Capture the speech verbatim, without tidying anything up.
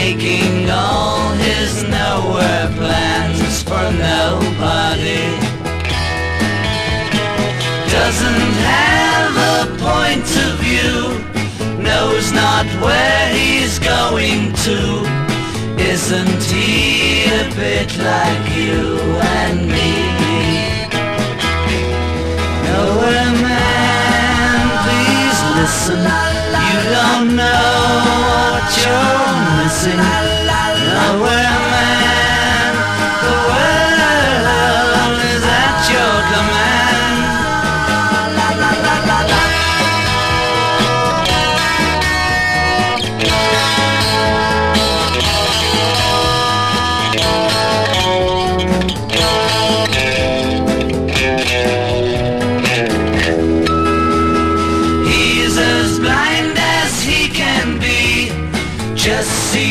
making all his nowhere plans for nobody. Doesn't have a point of view, knows not where he's going to. Isn't he a bit like you and me? Nowhere man, please listen. You don't know what you're missing.